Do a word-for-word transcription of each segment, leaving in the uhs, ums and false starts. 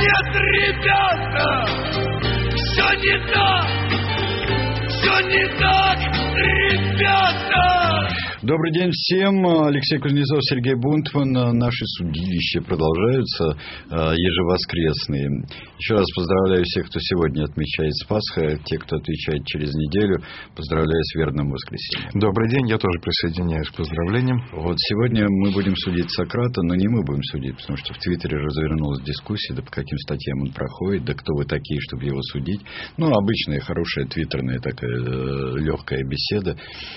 Нет, ребята, все не так, все не так, ребята. Добрый день всем. Алексей Кузнецов, Сергей Бунтман. Наши судилища продолжаются, ежевоскресные. Еще раз поздравляю всех, кто сегодня отмечает Пасха. Те, кто отвечает через неделю, поздравляю с верным воскресеньем. Добрый день. Я тоже присоединяюсь к поздравлениям. Вот сегодня мы будем судить Сократа, но не мы будем судить, потому что в Твиттере развернулась дискуссия, да по каким статьям он проходит, да кто вы такие, чтобы его судить. Ну, обычная, хорошая, твиттерная такая легкая беседа.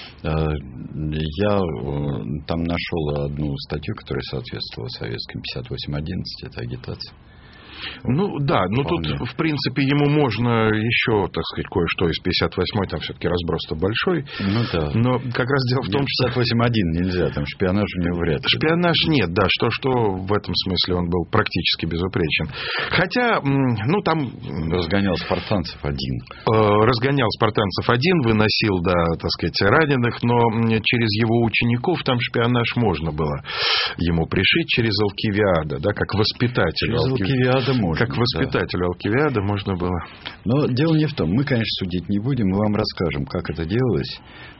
Я там нашел одну статью, которая соответствовала советским пятьдесят восемь одиннадцать, это агитация. Ну, да, но тут, в принципе, ему можно еще, так сказать, кое-что из пятьдесят восьмой, там все-таки разброс-то большой. Ну, да. Но как раз дело в том, что... пятьдесят восемь один нельзя, там шпионаж у него вряд ли. Шпионаж нет, да, что-что в этом смысле он был практически безупречен. Хотя, ну, там... Разгонял спартанцев один. Разгонял спартанцев один, выносил, да, так сказать, раненых, но через его учеников там шпионаж можно было ему пришить через Алкивиада, да, как воспитатель. Через Алкивиада можно, как воспитателю да. Алкивиада можно было. Но дело не в том. Мы, конечно, судить не будем. Мы вам расскажем, как это делалось.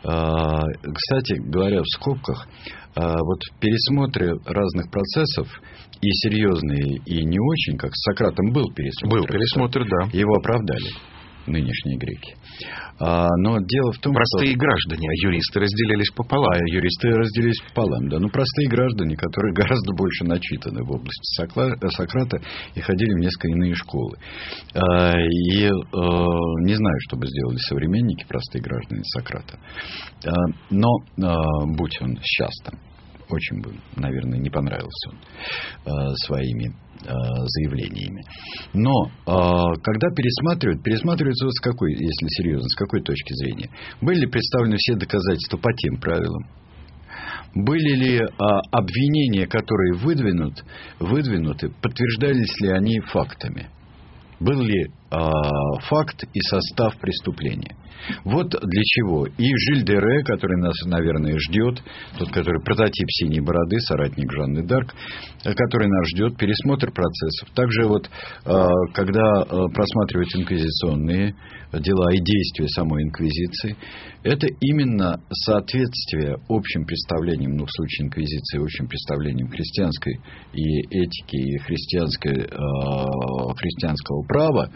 Кстати говоря, в скобках, вот в пересмотре разных процессов, и серьезные, и не очень, как с Сократом был пересмотр. Был пересмотр, да. Его оправдали нынешние греки. А, но дело в том, простые что... граждане, а юристы разделились пополам. А юристы разделились пополам, да. Ну, простые граждане, которые гораздо больше начитаны в области Сократа и ходили в несколько иные школы. А, и а, не знаю, что бы сделали современники, простые граждане Сократа. А, но, а, будь он сейчас там, очень бы, наверное, не понравился он э, своими э, заявлениями. Но э, когда пересматривают, пересматриваются вот с какой, если серьезно, с какой точки зрения? Были ли представлены все доказательства по тем правилам? Были ли э, обвинения, которые выдвинут, выдвинуты, подтверждались ли они фактами? Был ли э, факт и состав преступления? Вот для чего. И Жиль де Ре, который нас, наверное, ждет, тот, который прототип синей бороды, соратник Жанны д'Арк, который нас ждет, пересмотр процессов. Также вот, когда просматривают инквизиционные дела и действия самой инквизиции, это именно соответствие общим представлениям, ну, в случае инквизиции, общим представлениям христианской и этики, и христианской, христианского права,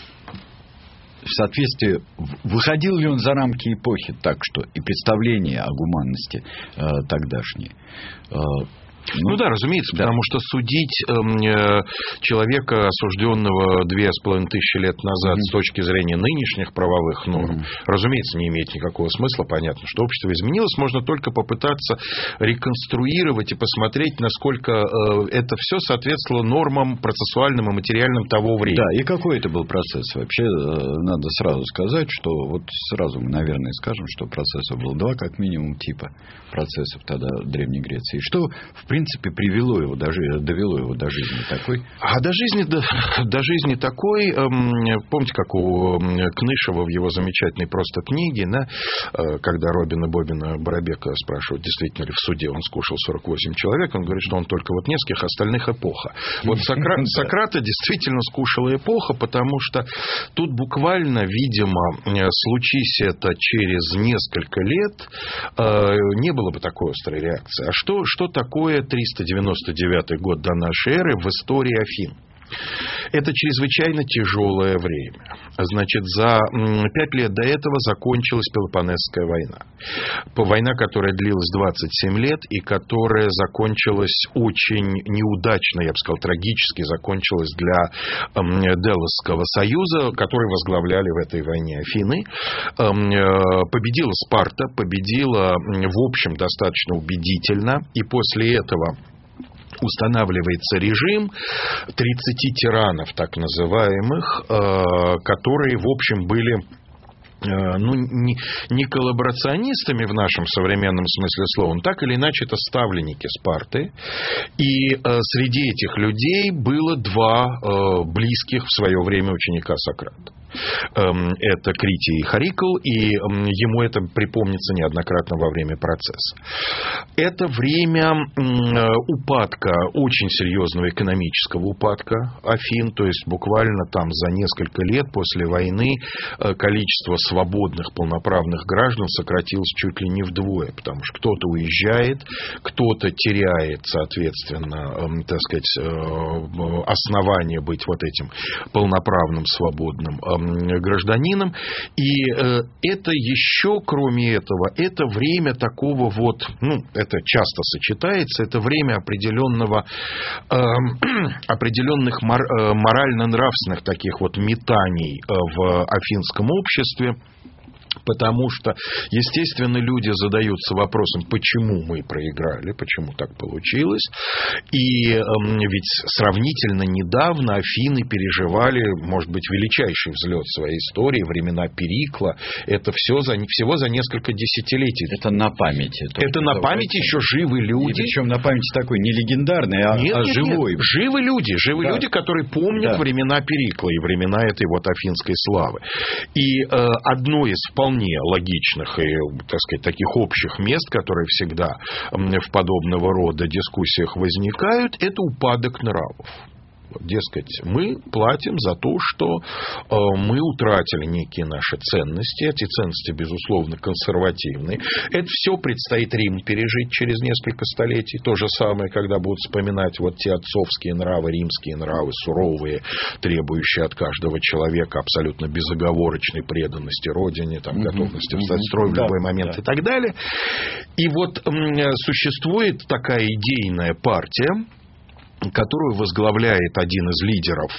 в соответствии, выходил ли он за рамки эпохи, так что и представление о гуманности э, тогдашние. Э, Ну, ну да, разумеется, да. Потому что судить э, человека, осужденного две с половиной тысячи лет назад mm-hmm. с точки зрения нынешних правовых норм, mm-hmm. разумеется, не имеет никакого смысла. Понятно, что общество изменилось. Можно только попытаться реконструировать и посмотреть, насколько э, это все соответствовало нормам процессуальным и материальным того времени. Да, и какой это был процесс? Вообще, э, надо сразу сказать, что вот сразу мы, наверное, скажем, что процессов было два, как минимум, типа процессов тогда в Древней Греции. И что, в принципе, привело его, даже, довело его до жизни такой? А до жизни, до, до жизни такой, эм, помните, как у Кнышева в его замечательной просто книге, да, э, когда Робина Бобина Боробека спрашивают, действительно ли в суде он скушал сорок восемь человек, он говорит, что он только вот нескольких, остальных эпоха. Вот Сокра... Сократа действительно скушала эпоха, потому что тут буквально, видимо, случись это через несколько лет, э, не было бы такой острой реакции. А что, что такое триста девяносто девятый год до нашей эры в истории Афин? Это чрезвычайно тяжелое время. Значит, за пять лет до этого закончилась Пелопоннесская война. Война, которая длилась двадцать семь лет и которая закончилась очень неудачно, я бы сказал, трагически закончилась для Делосского союза, который возглавляли в этой войне Афины. Победила Спарта, победила, в общем, достаточно убедительно. И после этого устанавливается режим тридцати тиранов, так называемых, которые, в общем, были ну, не, не коллаборационистами в нашем современном смысле слова, но так или иначе это ставленники Спарты. И э, среди этих людей было два э, близких в свое время ученика Сократа. Это Критий и Харикл, и ему это припомнится неоднократно во время процесса. Это время упадка, очень серьезного экономического упадка Афин, то есть буквально там за несколько лет после войны количество свободных полноправных граждан сократилось чуть ли не вдвое, потому что кто-то уезжает, кто-то теряет, соответственно, так сказать, основание быть вот этим полноправным свободным гражданином. И э, это еще, кроме этого, это время такого вот, ну, это часто сочетается, это время определенного, э, определенных мор, э, морально-нравственных таких вот метаний э, в афинском обществе. Потому что, естественно, люди задаются вопросом, почему мы проиграли, почему так получилось. И э, ведь сравнительно недавно Афины переживали, может быть, величайший взлет своей истории, времена Перикла. Это все за, всего за несколько десятилетий. Это на памяти. Это на памяти еще живы люди. И причем на памяти такой не легендарный, а, нет, а нет, живой. Нет. Живы люди, живы да. люди, которые помнят да. времена Перикла и времена этой вот афинской славы. И э, одно из вполне логичных и, так сказать, таких общих мест, которые всегда в подобного рода дискуссиях возникают, это упадок нравов. Дескать, мы платим за то, что э, мы утратили некие наши ценности. Эти ценности, безусловно, консервативны. Это все предстоит Риму пережить через несколько столетий. То же самое, когда будут вспоминать вот те отцовские нравы, римские нравы, суровые, требующие от каждого человека абсолютно безоговорочной преданности родине, там, mm-hmm. готовности встать в строй в да, любой момент да. и так далее. И вот э, существует такая идейная партия, которую возглавляет один из лидеров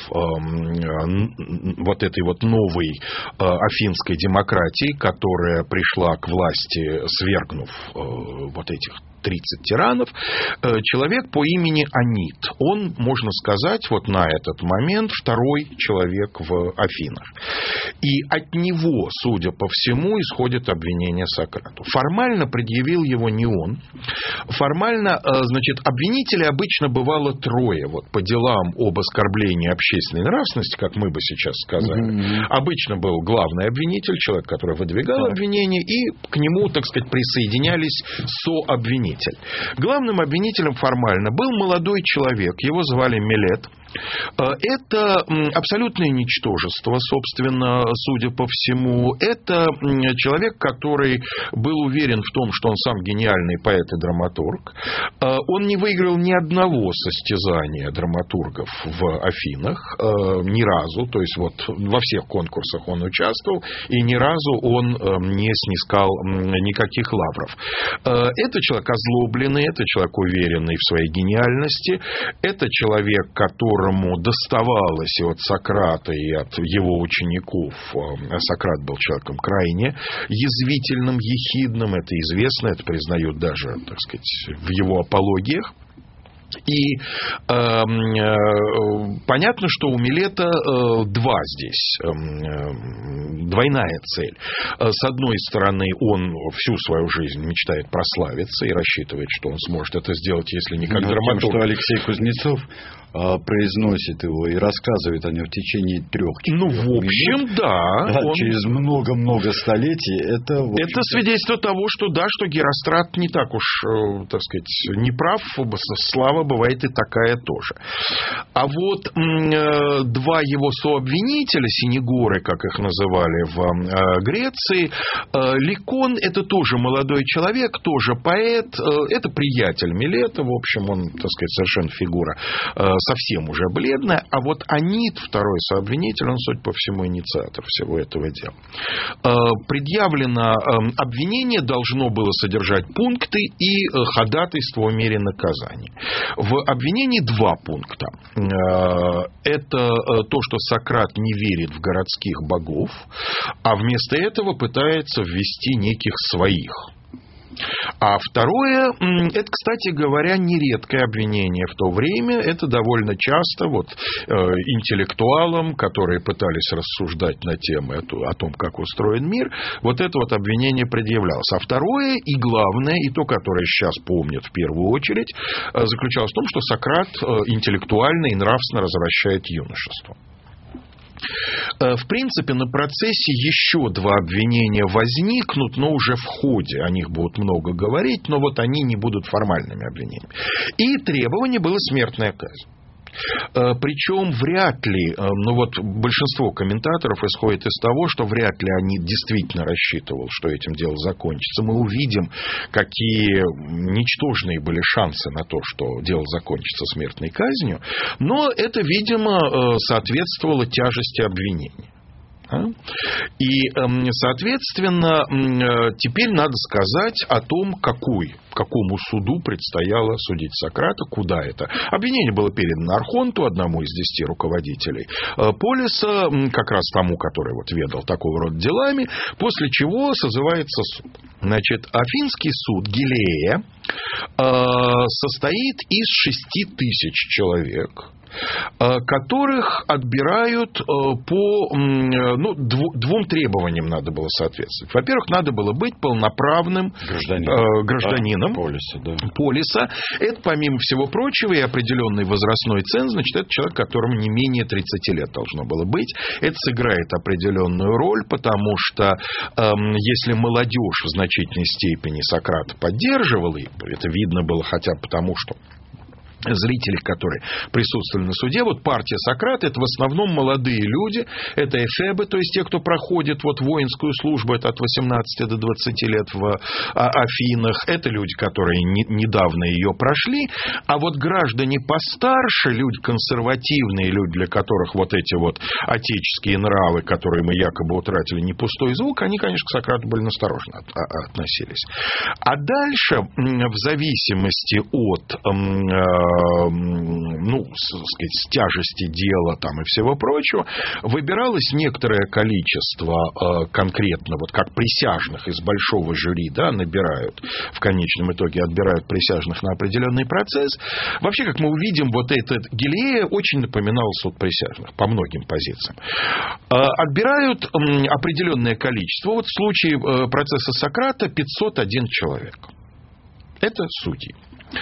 э, вот этой вот новой э, афинской демократии, которая пришла к власти, свергнув э, вот этих тридцать тиранов, человек по имени Анит. Он, можно сказать, вот на этот момент второй человек в Афинах. И от него, судя по всему, исходит обвинение Сократу. Формально предъявил его не он. Формально, значит, обвинителей обычно бывало трое. Вот по делам об оскорблении общественной нравственности, как мы бы сейчас сказали. Mm-hmm. Обычно был главный обвинитель, человек, который выдвигал так. обвинение, и к нему, так сказать, присоединялись сообвинители. Главным обвинителем формально был молодой человек, его звали Милет. Это абсолютное ничтожество, собственно, судя по всему. Это человек, который был уверен в том, что он сам гениальный поэт и драматург. Он не выиграл ни одного состязания драматургов в Афинах, ни разу. То есть вот во всех конкурсах он участвовал, и ни разу он не снискал никаких лавров. Это человек озлобленный, это человек уверенный в своей гениальности, это человек, который которому доставалось и от Сократа, и от его учеников. Сократ был человеком крайне язвительным, ехидным, это известно, это признают даже, так сказать, в его апологиях. И э, э, понятно, что у Милета э, два здесь, э, двойная цель. С одной стороны, он всю свою жизнь мечтает прославиться и рассчитывает, что он сможет это сделать, если не как драматург. Потому что Алексей Кузнецов произносит его и рассказывает о нем в течение трех Ну, в общем, минут, да. да он... Через много-много столетий. Это, это свидетельство того, что да, что Герострат не так уж, так сказать, не прав. Слава бывает и такая тоже. А вот два его сообвинителя, синегоры, как их называли в Греции, Ликон — это тоже молодой человек, тоже поэт, это приятель Милета, в общем, он, так сказать, совершенно фигура совсем уже бледная, а вот Анит, второй сообвинитель, он, судя по всему, инициатор всего этого дела. Предъявлено обвинение, должно было содержать пункты и ходатайство о мере наказания. В обвинении два пункта. Это то, что Сократ не верит в городских богов, а вместо этого пытается ввести неких своих А второе, это, кстати говоря, нередкое обвинение в то время. Это довольно часто вот, э, интеллектуалам, которые пытались рассуждать на темы о том, как устроен мир, вот это вот обвинение предъявлялось. А второе и главное, и то, которое сейчас помнят в первую очередь, э, заключалось в том, что Сократ э, интеллектуально и нравственно развращает юношество. В принципе, на процессе еще два обвинения возникнут, но уже в ходе. О них будут много говорить, но вот они не будут формальными обвинениями. И требование было смертная казнь. Причем вряд ли, ну вот большинство комментаторов исходит из того, что вряд ли они действительно рассчитывали, что этим дело закончится. Мы увидим, какие ничтожные были шансы на то, что дело закончится смертной казнью, но это, видимо, соответствовало тяжести обвинения. И, соответственно, теперь надо сказать о том, какой, какому суду предстояло судить Сократа, куда это. Обвинение было передано Архонту, одному из десяти руководителей Полиса, как раз тому, который вот ведал такого рода делами, после чего созывается суд. Значит, Афинский суд Гилея состоит из шести тысяч человек, которых отбирают по ну, двум требованиям надо было соответствовать. Во-первых, надо было быть полноправным Гражданин. гражданином да, полиса, да. полиса. Это, помимо всего прочего, и определенный возрастной ценз, значит, это человек, которому не менее тридцати лет должно было быть. Это сыграет определенную роль, потому что эм, если молодежь в значительной степени Сократа поддерживала, это видно было хотя бы потому, что зрители, которые присутствовали на суде, вот партия Сократа, это в основном молодые люди, это эфебы, то есть те, кто проходит вот воинскую службу, это от восемнадцати до двадцати лет в Афинах, это люди, которые не, недавно ее прошли, а вот граждане постарше, люди консервативные, люди, для которых вот эти вот отеческие нравы, которые мы якобы утратили, не пустой звук, они, конечно, к Сократу были настороженно от, от, относились. А дальше, в зависимости от ну, сказать, с тяжести дела там и всего прочего, выбиралось некоторое количество конкретно, вот как присяжных из большого жюри, да, набирают, в конечном итоге отбирают присяжных на определенный процесс. Вообще, как мы увидим, вот этот Гилея очень напоминал суд присяжных по многим позициям. Отбирают определенное количество. Вот в случае процесса Сократа пятьсот один человек. Это судьи,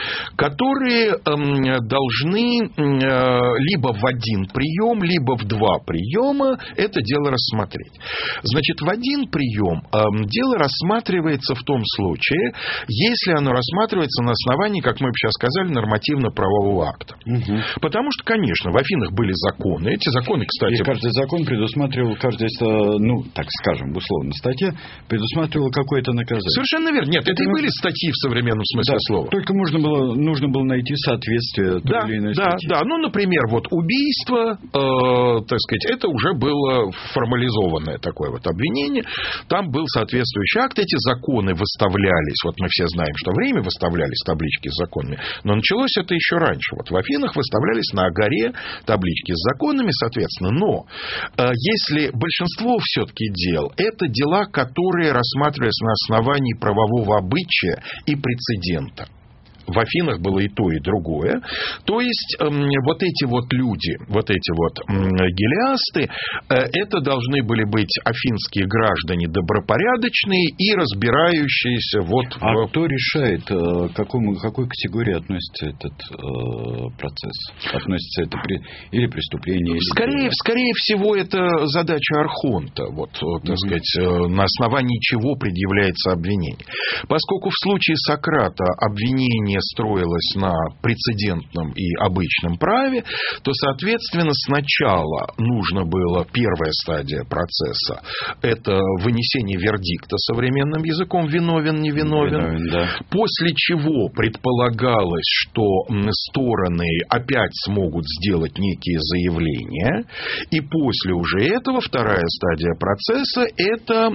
которые э, должны э, либо в один прием, либо в два приема это дело рассмотреть. Значит, в один прием э, дело рассматривается в том случае, если оно рассматривается на основании, как мы сейчас сказали, нормативно-правового акта. Угу. Потому что, конечно, в Афинах были законы. Эти законы, кстати... И каждый закон предусматривал, каждая, ну, так скажем, условно, статья предусматривала какое-то наказание. Совершенно верно. Нет, это, это и были статьи в современном смысле да, слова. Только можно было, нужно было найти соответствие той да, или иной да, статьи. Да, ну, например, вот убийство, э, так сказать, это уже было формализованное такое вот обвинение. Там был соответствующий акт. Эти законы выставлялись, вот мы все знаем, что в Риме выставлялись таблички с законами, но началось это еще раньше. Вот в Афинах выставлялись на горе таблички с законами, соответственно. Но э, если большинство все-таки дел, это дела, которые рассматривались на основании правового обычая и прецедента. В Афинах было и то, и другое. То есть, э, вот эти вот люди, вот эти вот э, гелиасты, э, это должны были быть афинские граждане добропорядочные и разбирающиеся вот... А в... кто решает, к какому, к какой категории относится этот э, процесс? Относится это при... или преступление, или... Скорее, скорее всего, это задача Архонта, вот, mm-hmm. так сказать, э, на основании чего предъявляется обвинение. Поскольку в случае Сократа обвинение строилось на прецедентном и обычном праве, то, соответственно, сначала нужно было, первая стадия процесса, это вынесение вердикта современным языком, виновен, не виновен, виновен да. После чего предполагалось, что стороны опять смогут сделать некие заявления, и после уже этого вторая стадия процесса, это,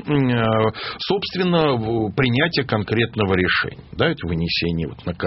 собственно, принятие конкретного решения, да, это вынесение вот наказания.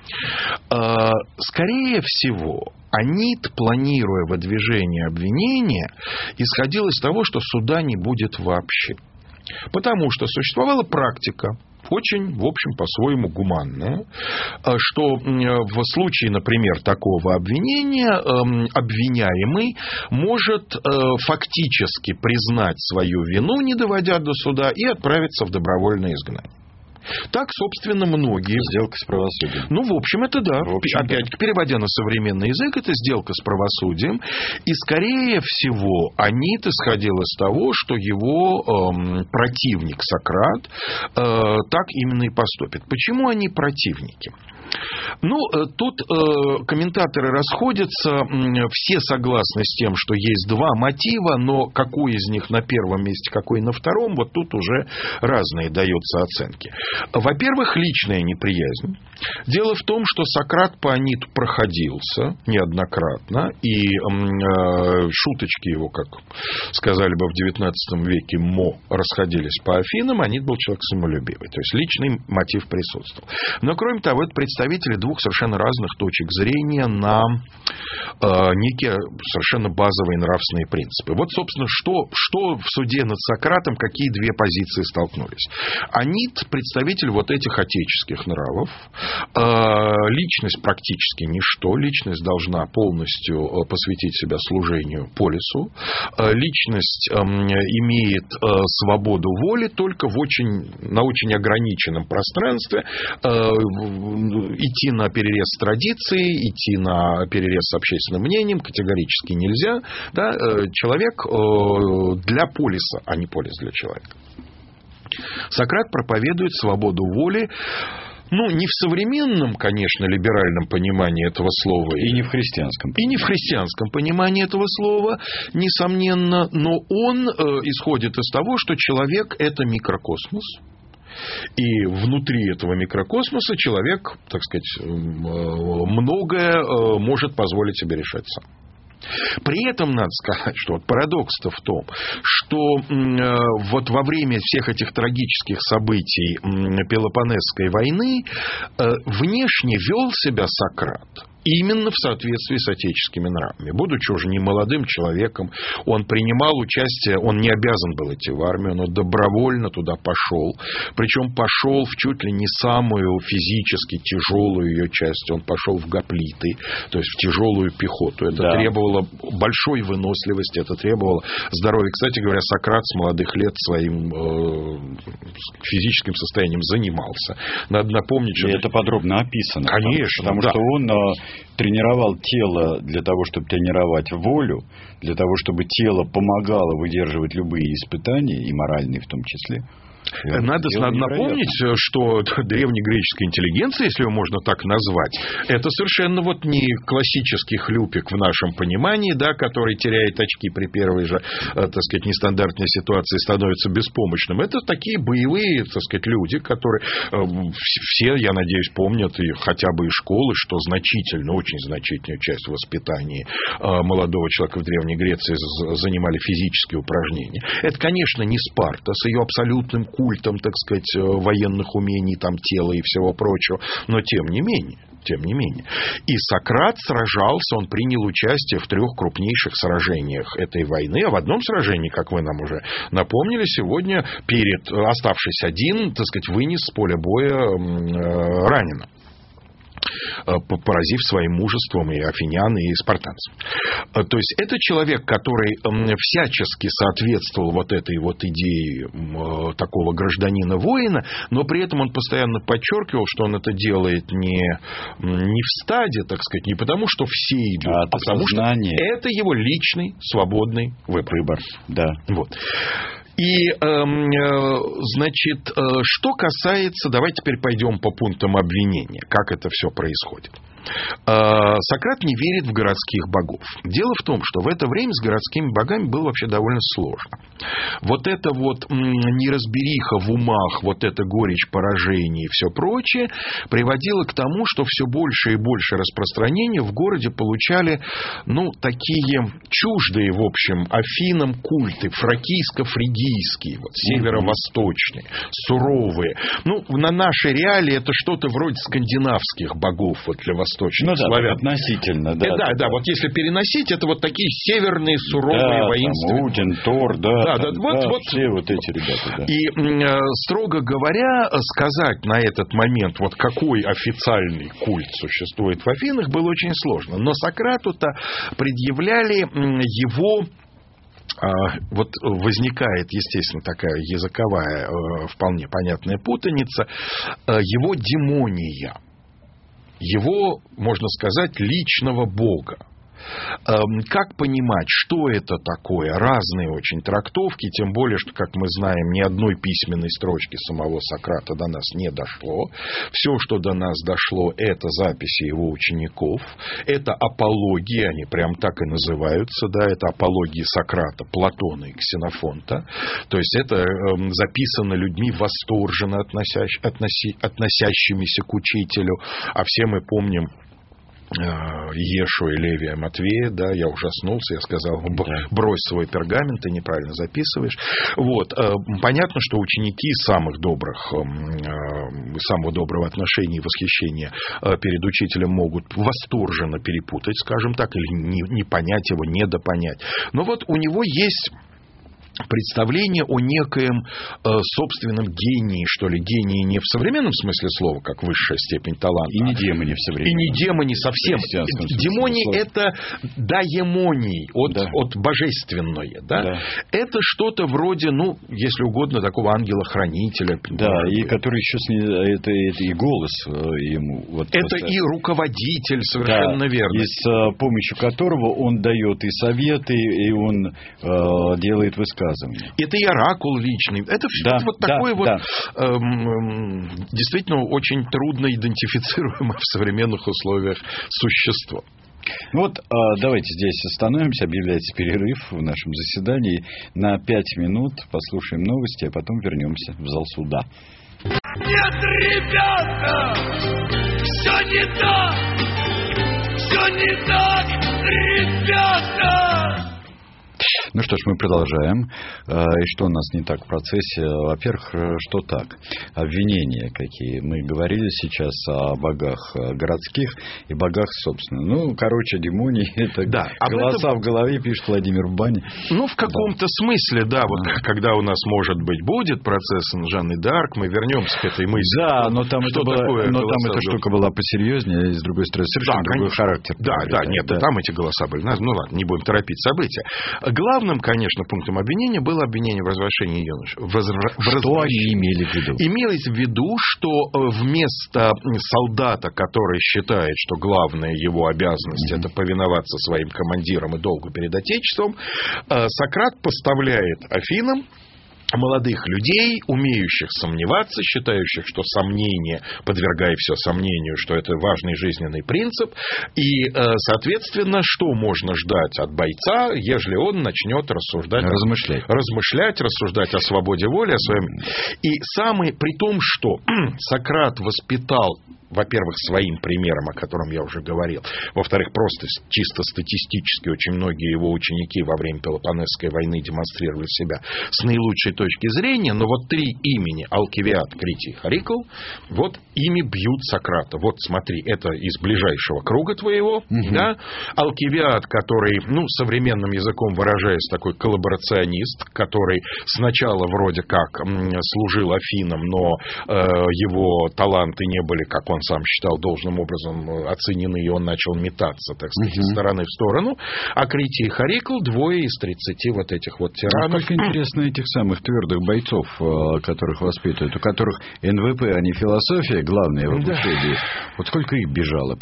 Скорее всего, Анит, планируя выдвижение обвинения, исходил из того, что суда не будет вообще. Потому что существовала практика очень, в общем, по-своему гуманное, что в случае, например, такого обвинения обвиняемый может фактически признать свою вину, не доводя до суда, и отправиться в добровольное изгнание. Так, собственно, многие... Сделка с правосудием. Ну, в общем, это да. В общем, Опять, да. переводя на современный язык, это сделка с правосудием. И, скорее всего, Анит исходил из того, что его эм, противник Сократ э, так именно и поступит. Почему они противники? Ну, тут э, комментаторы расходятся, все согласны с тем, что есть два мотива, но какой из них на первом месте, какой на втором, вот тут уже разные даются оценки. Во-первых, личная неприязнь. Дело в том, что Сократ по Аниту проходился неоднократно, и э, шуточки его, как сказали бы в девятнадцатом веке, мо, расходились по Афинам, Анит был человек самолюбивый, то есть личный мотив присутствовал. Но, кроме того, это представители двух совершенно разных точек зрения на э, некие совершенно базовые нравственные принципы. Вот, собственно, что, что в суде над Сократом, какие две позиции столкнулись. Анит – представитель вот этих отеческих нравов. Э, личность практически ничто. Личность должна полностью посвятить себя служению полису. Э, личность э, имеет э, свободу воли только в очень, на очень ограниченном пространстве. Э, идти на перерез с традицией, идти на перерез с общественным мнением категорически нельзя. Да? Человек для полиса, а не полис для человека. Сократ проповедует свободу воли. Ну, не в современном, конечно, либеральном понимании этого слова. И не в христианском. И не в христианском понимании этого слова, несомненно. Но он э, исходит из того, что человек – это микрокосмос. И внутри этого микрокосмоса человек, так сказать, многое может позволить себе решать сам. При этом надо сказать, что вот парадокс-то в том, что э, вот во время всех этих трагических событий э, Пелопоннесской войны э, внешне вел себя Сократ именно в соответствии с отеческими нравами. Будучи уже не молодым человеком, он принимал участие, он не обязан был идти в армию, но добровольно туда пошел. Причем пошел в чуть ли не самую физически тяжелую ее часть. Он пошел в гоплиты, то есть в тяжелую пехоту. Это да. требовало большой выносливости, это требовало здоровья. Кстати говоря, Сократ с молодых лет своим э, физическим состоянием занимался. Надо напомнить, что... И это подробно описано. Конечно, потому, потому да. что он тренировал тело для того, чтобы тренировать волю, для того, чтобы тело помогало выдерживать любые испытания, и моральные в том числе. Надо, надо напомнить, что древнегреческая интеллигенция, если ее можно так назвать, это совершенно вот не классический хлюпик в нашем понимании, да, который теряет очки при первой же, так сказать, нестандартной ситуации, становится беспомощным. Это такие боевые, так сказать, люди, которые все, я надеюсь, помнят и хотя бы из школы, что значительно, очень значительную часть воспитания молодого человека в Древней Греции занимали физические упражнения. Это, конечно, не Спарта с ее абсолютным культом, так сказать, военных умений, там, тела и всего прочего, но тем не менее, тем не менее. И Сократ сражался, он принял участие в трех крупнейших сражениях этой войны, а в одном сражении, как вы нам уже напомнили, сегодня, перед, оставшись один, так сказать, вынес с поля боя э, раненого, поразив своим мужеством и афинян, и спартанцев. То есть это человек, который всячески соответствовал вот этой вот идее такого гражданина-воина, но при этом он постоянно подчеркивал, что он это делает не, не в стаде, так сказать, не потому, что все идут, а, а потому сознание. Что это его личный свободный выбор. выбор. Да. Вот. И, значит, что касается... Давайте теперь пойдем по пунктам обвинения. Как это все происходит. Сократ не верит в городских богов. Дело в том, что в это время с городскими богами было вообще довольно сложно. Вот эта вот неразбериха в умах, вот эта горечь поражений и все прочее приводило к тому, что все больше и больше распространения в городе получали, ну, такие чуждые, в общем, Афинам культы, фракийско-фригийские, вот, северо-восточные, суровые. Ну, на нашей реалии это что-то вроде скандинавских богов вот, для восточных восточных, ну, да, славян. Относительно, да. Да, да, да, вот если переносить, это вот такие северные, суровые, да, воинственные. Там Один, Тор, да, да, там, да, вот, да, вот, все вот эти ребята, да. И, э, строго говоря, сказать на этот момент, вот какой официальный культ существует в Афинах, было очень сложно. Но Сократу-то предъявляли его... Вот возникает, естественно, такая языковая, вполне понятная путаница, его демония, его, можно сказать, личного бога. Как понимать, что это такое? Разные очень трактовки, тем более, что, как мы знаем, ни одной письменной строчки самого Сократа до нас не дошло. Все, что до нас дошло, это записи его учеников, это апологии, они прям так и называются, да, это апологии Сократа, Платона и Ксенофонта. То есть это записано людьми восторженно относящ, относи, относящимися к учителю, а все мы помним Ешу и Левия Матвея, да, я ужаснулся, я сказал, брось свой пергамент, ты неправильно записываешь. Вот. Понятно, что ученики самых добрых, самого доброго отношения и восхищения перед учителем могут восторженно перепутать, скажем так, или не, не понять его, недопонять. Но вот у него есть представление о некоем э, собственном гении, что ли, гении не в современном смысле слова, как высшая степень таланта. И не демоне в современном. И не демоне совсем. Демоний – это даемоний, от, да. от божественное. Да? Да. Это что-то вроде, ну, если угодно, такого ангела-хранителя. Да, и который еще с ней, это, это и голос ему. Вот это просто... и руководитель, совершенно да, верно. И с uh, помощью которого он дает и советы, и он uh, делает высказывания. Это и оракул личный. Это да, вот да, такое вот да. эм, действительно очень трудно идентифицируемое в современных условиях существо. Вот давайте здесь остановимся, объявляется перерыв в нашем заседании на пять минут, послушаем новости, а потом вернемся в зал суда. Нет, ребята, все не так, все не так, ребята. Ну что ж, мы продолжаем. И что у нас не так в процессе? Во-первых, что так? Обвинения какие? Мы говорили сейчас о богах городских и богах собственных. Ну, короче, демонии, это да, голоса этом... в голове, пишет Владимир в бане. Ну, в каком-то да. смысле, да. Вот а. когда у нас, может быть, будет процесс Жанны д'Арк, мы вернемся к этой мысли. Да, но там, это было, но там эта штука была посерьезнее, и, с другой стороны, совершенно да, другой характер. Да, да, да, нет, да. там эти голоса были. Ну, ладно, не будем торопить события. Главным, конечно, пунктом обвинения было обвинение в развращении юнош. Возра... Что они имели в виду? Имелось в виду, что вместо солдата, который считает, что главная его обязанность mm-hmm. это повиноваться своим командирам и долгу перед Отечеством, Сократ поставляет Афинам молодых людей, умеющих сомневаться, считающих, что сомнение, подвергая все сомнению, что это важный жизненный принцип. И, соответственно, что можно ждать от бойца, ежели он начнет рассуждать, размышлять, размышлять рассуждать о свободе воли, о своем... И самый, при том, что Сократ воспитал, во-первых, своим примером, о котором я уже говорил. Во-вторых, просто чисто статистически очень многие его ученики во время Пелопоннесской войны демонстрировали себя с наилучшей точки зрения. Но вот три имени – Алкивиад, Критий, Харикл – вот ими бьют Сократа. Вот смотри, это из ближайшего круга твоего. Угу. Да? Алкивиад, который, ну, современным языком выражаясь, такой коллаборационист, который сначала вроде как служил Афинам, но э, его таланты не были, как он сам считал, должным образом оценены, и он начал метаться, так сказать, из uh-huh. стороны в сторону. А Критий и Харикл — двое из тридцати вот этих вот тиранов. Сколько интересно этих самых твердых бойцов, которых воспитывают, у которых эн вэ пэ, а не философия, главное в обучении. Да. Вот сколько их бежало?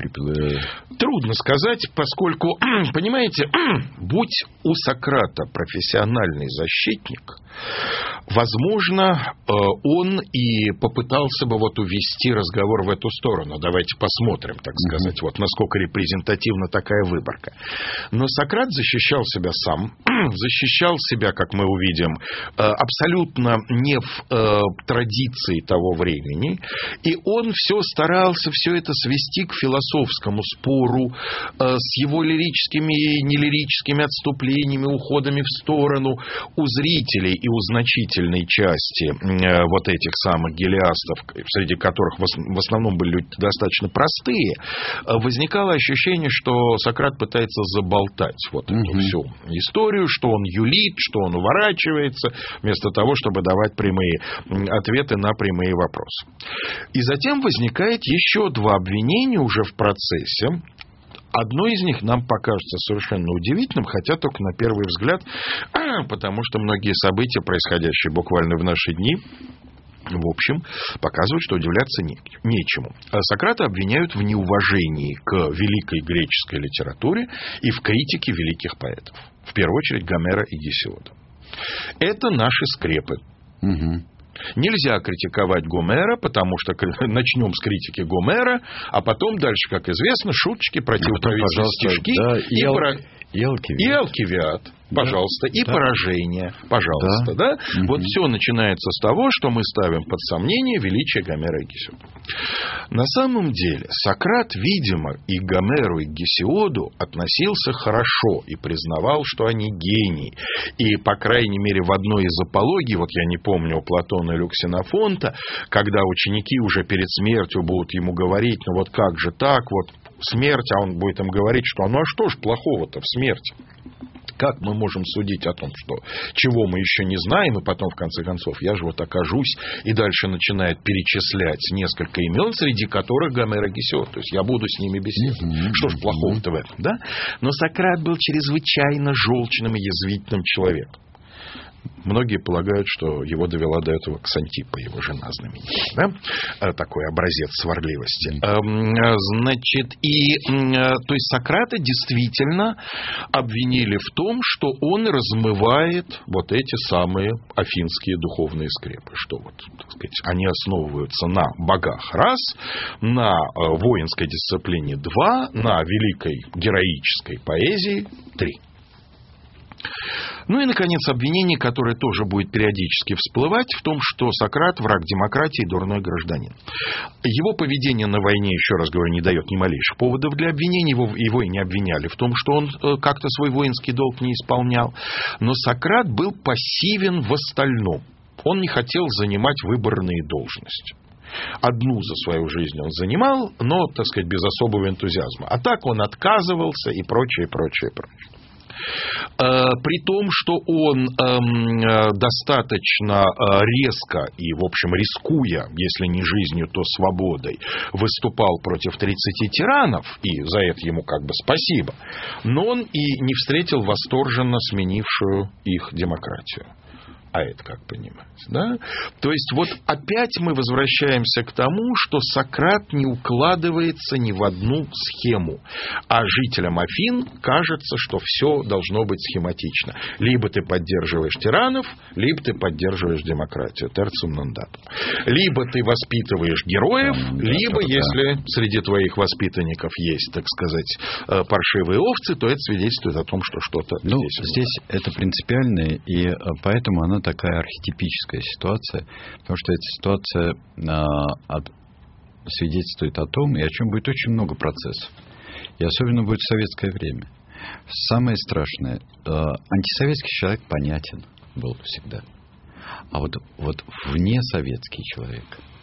Трудно сказать, поскольку, понимаете, будь у Сократа профессиональный защитник, возможно, он и попытался бы вот увести разговор в эту сторону. Давайте посмотрим, так сказать, mm-hmm. вот насколько репрезентативна такая выборка. Но Сократ защищал себя сам, защищал себя, как мы увидим, абсолютно не в традиции того времени, и он все старался все это свести к философскому спору с его лирическими и нелирическими отступлениями, уходами в сторону. У зрителей и у значительной части вот этих самых гелиастов, среди которых в основном были люди достаточно простые, возникало ощущение, что Сократ пытается заболтать вот эту угу. всю историю, что он юлит, что он уворачивается, вместо того, чтобы давать прямые ответы на прямые вопросы. И затем возникает еще два обвинения уже в процессе. Одно из них нам покажется совершенно удивительным, хотя только на первый взгляд, потому что многие события, происходящие буквально в наши дни, в общем, показывают, что удивляться не, нечему. Сократа обвиняют в неуважении к великой греческой литературе и в критике великих поэтов. В первую очередь Гомера и Гесиода. Это наши скрепы. Угу. Нельзя критиковать Гомера, потому что начнем с критики Гомера, а потом дальше, как известно, шуточки, противоправительные стишки да, и, эл... про... и Алкивиад. И Алкивиад. Пожалуйста, да. и да. поражение, пожалуйста, да. да? Угу. Вот все начинается с того, что мы ставим под сомнение величие Гомера и Гесиода. На самом деле Сократ, видимо, и к Гомеру, и к Гесиоду относился хорошо и признавал, что они гении. И, по крайней мере, в одной из апологий, вот я не помню, у Платона или у Ксенофонта, когда ученики уже перед смертью будут ему говорить, ну вот как же так, вот смерть, а он будет им говорить, что ну а что ж плохого-то в смерти? Как мы можем судить о том, что чего мы еще не знаем, и потом, в конце концов, я же вот окажусь, и дальше начинает перечислять несколько имен, среди которых Гомер и Гесиод. То есть я буду с ними беседовать. Mm-hmm. Что ж плохого-то в этом, да? Но Сократ был чрезвычайно желчным и язвительным человеком. Многие полагают, что его довела до этого Ксантиппа, его жена знаменитая, да? Такой образец сварливости. Значит, и, то есть Сократа действительно обвинили в том, что он размывает вот эти самые афинские духовные скрепы, что вот, так сказать, они основываются на богах раз, на воинской дисциплине два, на великой героической поэзии три. Ну и, наконец, обвинение, которое тоже будет периодически всплывать, в том, что Сократ враг демократии и дурной гражданин. Его поведение на войне, еще раз говорю, не дает ни малейших поводов для обвинений. Его, его и не обвиняли в том, что он как-то свой воинский долг не исполнял. Но Сократ был пассивен в остальном. Он не хотел занимать выборные должности. Одну за свою жизнь он занимал, но, так сказать, без особого энтузиазма. А так он отказывался и прочее, прочее, прочее. При том, что он достаточно резко и, в общем, рискуя, если не жизнью, то свободой, выступал против тридцати тиранов, и за это ему как бы спасибо, но он и не встретил восторженно сменившую их демократию. А это как понимать, да? То есть вот опять мы возвращаемся к тому, что Сократ не укладывается ни в одну схему, а жителям Афин кажется, что все должно быть схематично. Либо ты поддерживаешь тиранов, либо ты поддерживаешь демократию, терциум нон датум. Либо ты воспитываешь героев, да, либо, да, если да. среди твоих воспитанников есть, так сказать, паршивые овцы, то это свидетельствует о том, что что-то ну, здесь. Здесь это принципиально, и поэтому она такая архетипическая ситуация, потому что эта ситуация а, от, свидетельствует о том, и о чем будет очень много процессов. И особенно будет в советское время. Самое страшное, а, антисоветский человек понятен был всегда. А вот, вот вне советский человек.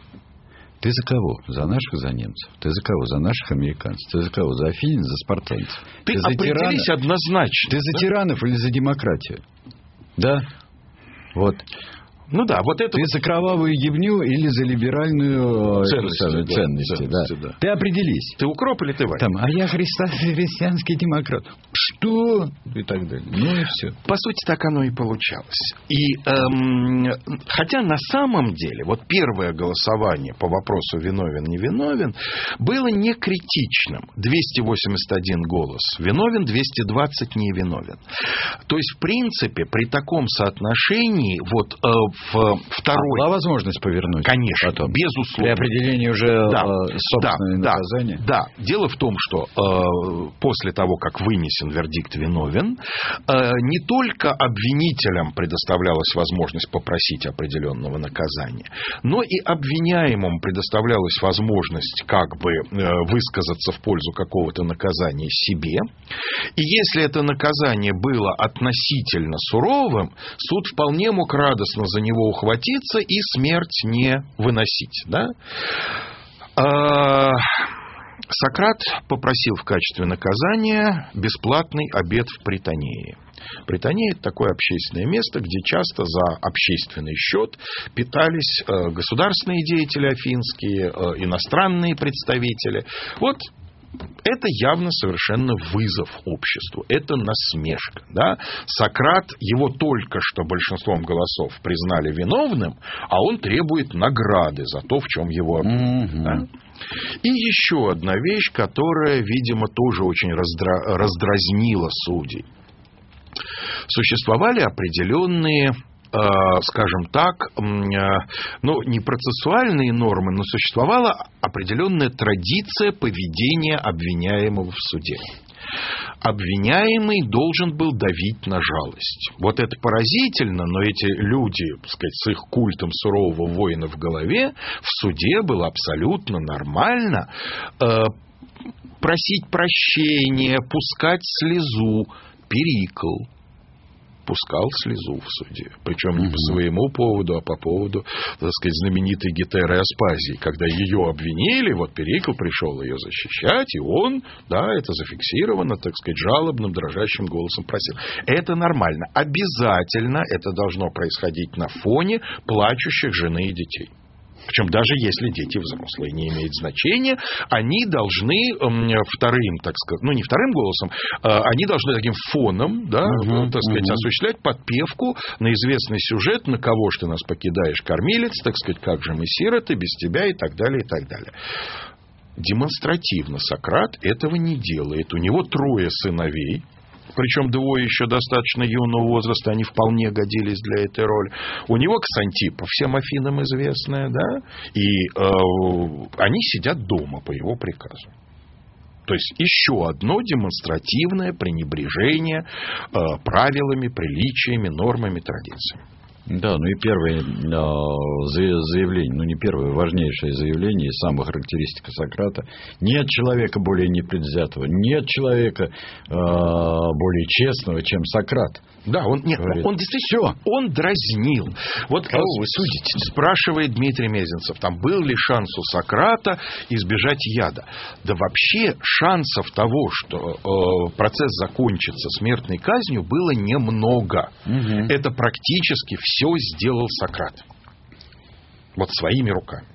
Ты за кого? За наших, за немцев? Ты за кого? За наших американцев? Ты за кого? За афинян, за спартанцев? Ты, ты определись однозначно. Ты за да? тиранов или за демократию? Да? Вот. Ну да, вот это... Ты вот... за кровавую ебню или за либеральную ценности, самую, да, ценности, ценности да. да. Ты определись. Ты укроп или ты варь? Там, а я христа, христианский демократ. Что? И так далее. Ну и все. По сути, так оно и получалось. И эм, хотя на самом деле вот первое голосование по вопросу виновен, не виновен было не критичным. двести восемьдесят один голос виновен, двести двадцать не виновен. То есть, в принципе, при таком соотношении вот э, в второй... А была возможность повернуть? Конечно, потом, безусловно. При определении уже да, э, собственное да, наказание? Да, да. Дело в том, что э, после того, как вынесен вердикт виновен, э, не только обвинителям предоставлялась возможность попросить определенного наказания, но и обвиняемым предоставлялась возможность как бы э, высказаться в пользу какого-то наказания себе. И если это наказание было относительно суровым, суд вполне мог радостно за него ухватиться и смерть не выносить. Да? Сократ попросил в качестве наказания бесплатный обед в Притонее. Притонея – это такое общественное место, где часто за общественный счет питались государственные деятели афинские, иностранные представители. Вот это явно совершенно вызов обществу. Это насмешка. Да? Сократ, его только что большинством голосов признали виновным, а он требует награды за то, в чем его обвинили. Mm-hmm. Да? И еще одна вещь, которая, видимо, тоже очень раздра... раздразнила судей. Существовали определенные, скажем так, ну, не процессуальные нормы, но существовала определенная традиция поведения обвиняемого в суде. Обвиняемый должен был давить на жалость. Вот это поразительно, но эти люди, так сказать, с их культом сурового воина в голове, в суде было абсолютно нормально э, просить прощения, пускать слезу. Перикл пускал слезу в суде. Причем не по своему поводу, а по поводу, так сказать, знаменитой Гетеры Аспазии. Когда ее обвинили, вот Перикл пришел ее защищать, и он, да, это зафиксировано, так сказать, жалобным, дрожащим голосом просил. Это нормально. Обязательно это должно происходить на фоне плачущих жены и детей. Причем даже если дети взрослые, не имеет значения, они должны вторым, так сказать, ну не вторым голосом, они должны таким фоном, да, угу, так сказать, угу. осуществлять подпевку на известный сюжет, на кого ж ты нас покидаешь, кормилец, так сказать, как же мы сироты, без тебя и так далее, и так далее. Демонстративно Сократ этого не делает. У него трое сыновей. Причем двое еще достаточно юного возраста, они вполне годились для этой роли. У него Ксантиппа, всем Афинам известная, да, и э, они сидят дома по его приказу. То есть еще одно демонстративное пренебрежение э, правилами, приличиями, нормами, традициями. Да, ну и первое заявление, ну не первое, важнейшее заявление, самая характеристика Сократа: нет человека более непредвзятого, нет человека э, более честного, чем Сократ. Да, он, нет, говорит, он действительно, он дразнил. Вот кого вы судите? Спрашивает Дмитрий Мезенцев, там был ли шанс у Сократа избежать яда? Да вообще шансов того, что э, процесс закончится смертной казнью, было немного. Угу. Это практически все сделал Сократ. Вот своими руками.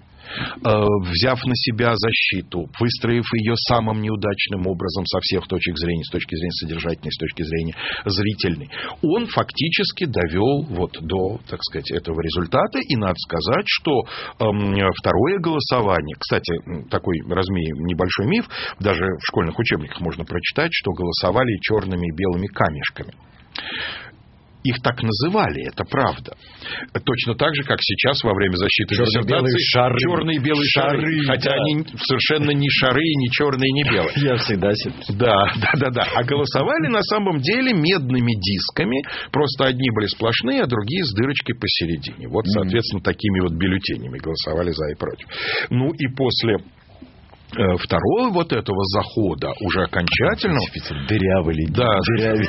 Взяв на себя защиту, выстроив ее самым неудачным образом со всех точек зрения, с точки зрения содержательной, с точки зрения зрительной, он фактически довел вот до, так сказать, этого результата. И надо сказать, что эм, второе голосование, кстати, такой размеем небольшой миф, даже в школьных учебниках можно прочитать, что голосовали черными и белыми камешками. Их так называли, это правда. Точно так же, как сейчас во время защиты диссертации шары. черные и белые шары. шары хотя да. они совершенно не шары, не черные, не белые. Я всегда себе. Да, да, да, да. А голосовали на самом деле медными дисками. Просто одни были сплошные, а другие с дырочкой посередине. Вот, соответственно, такими вот бюллетенями голосовали за и против. Ну и после второго вот этого захода, уже окончательного... Дырявый ли? Да. Дырявый.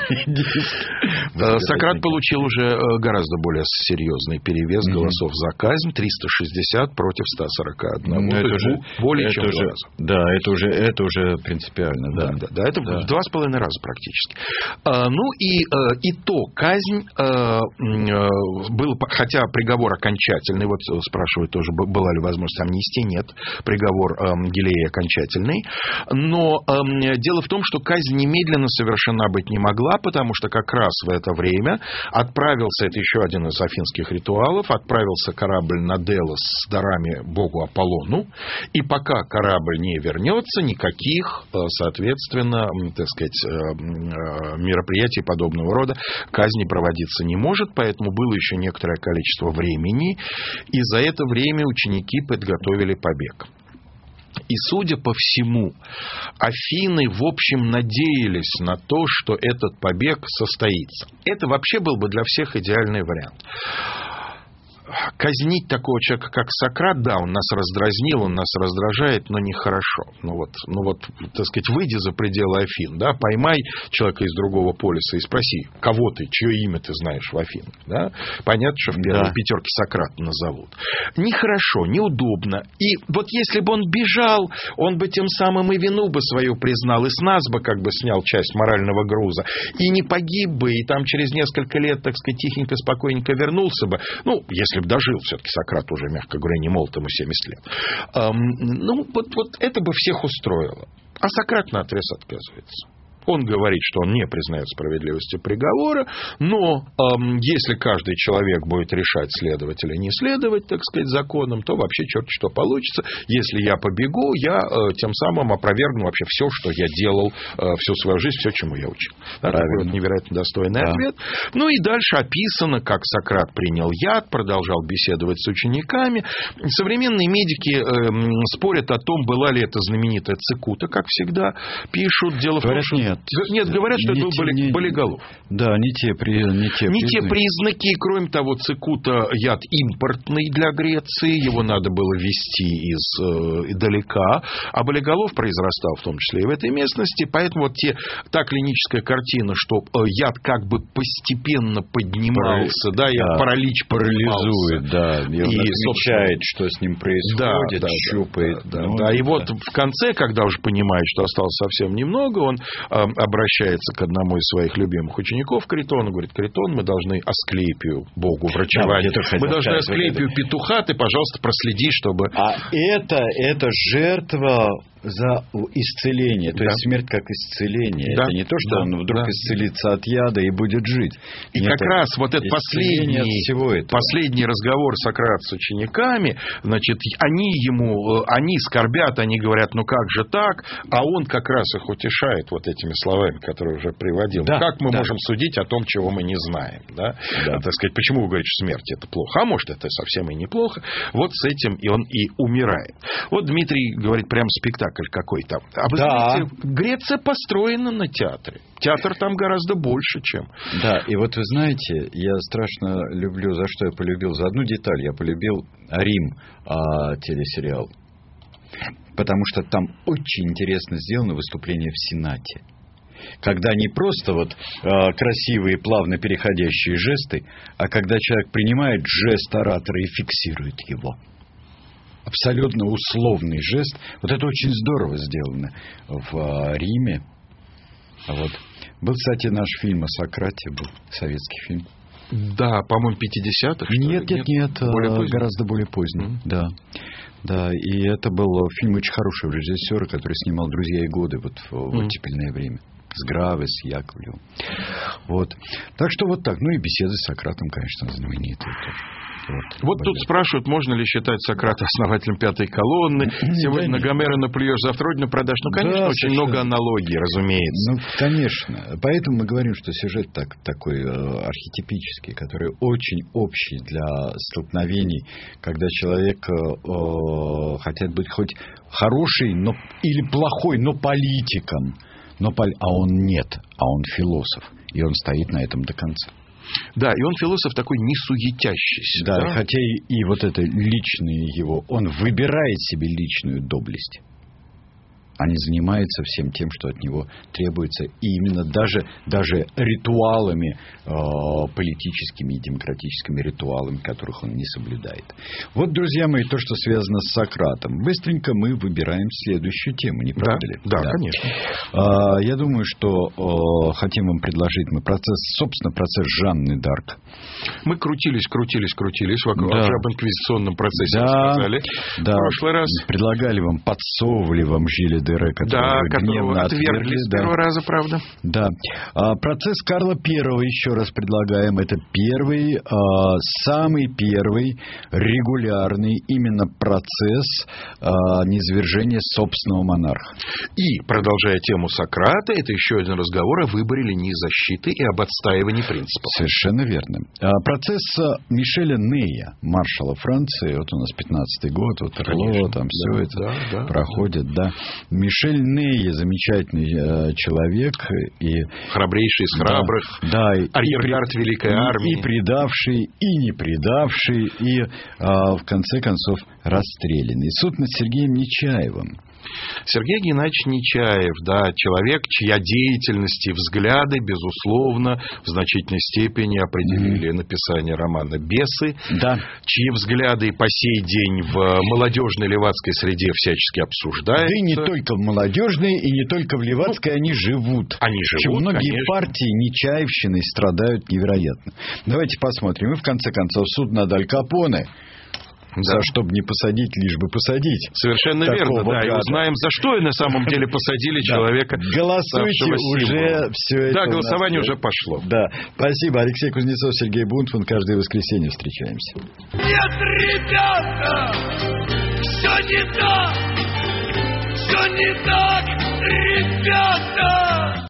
Сократ получил уже гораздо более серьезный перевес mm-hmm. голосов за казнь. триста шестьдесят против ста сорока одного. Ну, это уже, более это чем уже, в два раза. Да, это уже, это уже принципиально. Да, да, да, да это да. в два с половиной раза практически. А, ну и, и то казнь а, был, хотя приговор окончательный, вот спрашивают тоже, была ли возможность амнистии, нет. Приговор а, Гелея окончательный. Но э, дело в том, что казнь немедленно совершена быть не могла, потому что как раз в это время отправился, это еще один из афинских ритуалов, отправился корабль на Делос с дарами богу Аполлону, и пока корабль не вернется, никаких, соответственно, так сказать, мероприятий подобного рода казни проводиться не может, поэтому было еще некоторое количество времени, и за это время ученики подготовили побег. И, судя по всему, Афины, в общем, надеялись на то, что этот побег состоится. Это вообще был бы для всех идеальный вариант. казнить такого человека, как Сократ, да, он нас раздразнил, он нас раздражает, но нехорошо. Ну вот, ну вот, так сказать, выйди за пределы Афин, да, поймай человека из другого полюса и спроси, кого ты, чье имя ты знаешь в Афинах, да. Понятно, что в первой да. пятерке Сократа назовут. Нехорошо, неудобно. И вот если бы он бежал, он бы тем самым и вину бы свою признал, и с нас бы как бы снял часть морального груза, и не погиб бы, и там через несколько лет, так сказать, тихенько, спокойненько вернулся бы. Ну, если бы дожил, все-таки Сократ уже, мягко говоря, не молод, ему семьдесят лет. Эм, ну, вот, вот это бы всех устроило. А Сократ наотрез отказывается. Он говорит, что он не признает справедливости приговора, но эм, если каждый человек будет решать, следовать или не следовать, так сказать, законам, то вообще черт что получится. Если я побегу, я э, тем самым опровергну вообще все, что я делал э, всю свою жизнь, все, чему я учил. Да, такой вот невероятно достойный да. ответ. Ну и дальше описано, как Сократ принял яд, продолжал беседовать с учениками. Современные медики э, спорят о том, была ли это знаменитая цикута, как всегда пишут. Дело в том, что... Нет. Нет, говорят, что не это был не, болиголов. Да, не те, при, не те не признаки. те признаки. Кроме того, цикута яд импортный для Греции. Его надо было везти из, издалека. А болиголов произрастал в том числе и в этой местности. Поэтому вот те, та клиническая картина, что яд как бы постепенно поднимался, Парали... да, и да. паралич парализует, да, и он отмечает, что с ним происходит, да, щупает. Да, да, да, да. И вот в конце, когда уже понимает, что осталось совсем немного, он обращается к одному из своих любимых учеников, Критону, говорит: Критон, мы должны Асклепию, богу врачевания, да, мы должны Асклепию это... петуха, ты, пожалуйста, проследи, чтобы... А это, это жертва за исцеление, то да. есть смерть как исцеление. Да. Это не то, что да. он вдруг да. исцелится от яда и будет жить. И Нет, как раз вот этот последний, последний разговор Сократа с учениками, значит, они ему, они скорбят, они говорят, ну как же так, а он как раз их утешает вот этими словами, которые уже приводил. Да. Как мы да. можем судить о том, чего мы не знаем? Да? Да. Так сказать, почему вы говорите, что смерть это плохо? А может, это совсем и неплохо. Вот с этим и он и умирает. Вот Дмитрий говорит, прям спектакль какой-то. А вы да. знаете, Греция построена на театре. Театр там гораздо больше, чем... Да, и вот вы знаете, я страшно люблю, за что я полюбил, за одну деталь, я полюбил Рим а, телесериал. Потому что там очень интересно сделано выступление в Сенате. Когда не просто вот э, красивые, плавно переходящие жесты, а когда человек принимает жест оратора и фиксирует его. Абсолютно условный жест. Вот это очень здорово сделано в э, Риме. Вот. Был, кстати, наш фильм о Сократе, был советский фильм. Да, по-моему, пятидесятых. Нет, нет, нет, более гораздо более поздний. Mm-hmm. Да. Да, и это был фильм очень хорошего режиссера, который снимал «Друзья и годы» вот в mm-hmm. оттепельное время. С Граве, с Яковлевым. Вот. Так что вот так. Ну и беседы с Сократом, конечно, знаменитые тоже. Вот, вот тут спрашивают, можно ли считать Сократа основателем пятой колонны. Сегодня на Гомера наплюешь, завтра родину продашь. Ну, конечно, да, очень совершенно. Много аналогий, разумеется. Ну, конечно. Поэтому мы говорим, что сюжет так, такой э, архетипический, который очень общий для столкновений, когда человек э, э, хотят быть хоть хороший, но, или плохой, но политиком. Но, а он нет, а он философ. И он стоит на этом до конца. Да, и он философ такой не суетящийся. Да, да? Хотя и, и вот это личное его, он выбирает себе личную доблесть. А не занимается всем тем, что от него требуется. И именно даже, даже ритуалами, э, политическими и демократическими ритуалами, которых он не соблюдает. Вот, друзья мои, то, что связано с Сократом. Быстренько мы выбираем следующую тему, не правда да, ли? Да, да, конечно. Э, я думаю, что э, хотим вам предложить мы процесс, собственно, процесс Жанны д'Арк. Мы крутились, крутились, крутились вокруг, да. об инквизиционном процессе да, рассказали. Да. В прошлый раз. Предлагали вам, подсовывали вам Жиля де Ре, да, которого отвергли с первого да. раза, правда. Да. А, процесс Карла Первого, еще раз предлагаем, это первый, а, самый первый регулярный именно процесс а, низвержения собственного монарха. И, продолжая тему Сократа, это еще один разговор о выборе линии защиты и об отстаивании принципов. Совершенно верно. А, процесс Мишеля Нея, маршала Франции, вот у нас пятнадцатый год, вот Рло, там да, все это да, да, проходит, да. да. Мишель Нейе, замечательный э, человек. И, храбрейший из храбрых. Да, да, арьергард Великой и, Армии. И предавший, и не предавший, и, э, в конце концов, расстрелянный. Суд над Сергеем Нечаевым. Сергей Геннадьевич Нечаев, да, человек, чья деятельность и взгляды, безусловно, в значительной степени определили mm-hmm. написание романа «Бесы», да. чьи взгляды и по сей день в молодежной левацкой среде всячески обсуждаются. Да и не только в молодежной, и не только в левацкой, ну, они живут. Они живут, многие конечно. партии Нечаевщиной страдают невероятно. Давайте посмотрим. И в конце концов, суд над Аль Капоне. Да. За чтобы не посадить, лишь бы посадить. Совершенно верно, да. гада. И узнаем, за что и на самом деле посадили человека. Голосуйте уже все это. Да, голосование уже пошло. Да. Спасибо. Алексей Кузнецов, Сергей Бунтман. Каждое воскресенье встречаемся. Нет, ребята, все не так. Все не так, ребята.